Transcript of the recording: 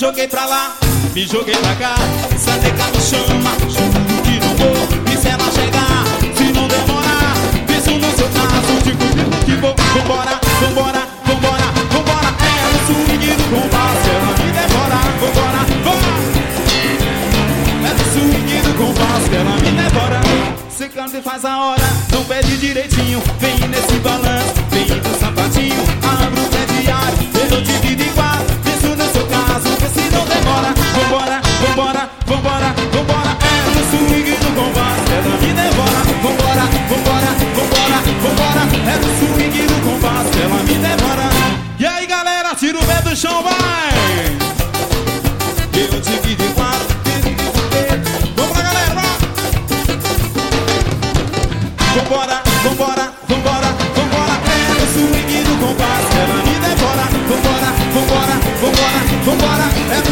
joguei pra lá, me joguei pra cá. Se a nega me chama, juro que não vou. E se ela chegar, se não demorar, penso no seu caso, digo que vou. Vambora, vambora, vambora, vambora. É no swing do compasso, ela me devora. Vambora, vambora. É no swing do compasso, ela me devora. Cê canta e faz a hora, não pede direitinho. Vem nesse balanço, vem no sapatinho. Abro o pé diário, eu divido em quatro. Penso no seu caso, vê se não demora. Vambora, vambora, vambora, vambora. É no swing do compasso, ela me devora. Vambora, vambora, vambora, vambora. É no swing do compasso, ela me devora. E aí galera, tira o pé do chão, vai! Eu divido em quatro. Vamos lá galera, vai! Vambora, vambora, vambora, vambora. É no swing do compasso, ela me devora. Vambora, vambora, vambora, vambora. É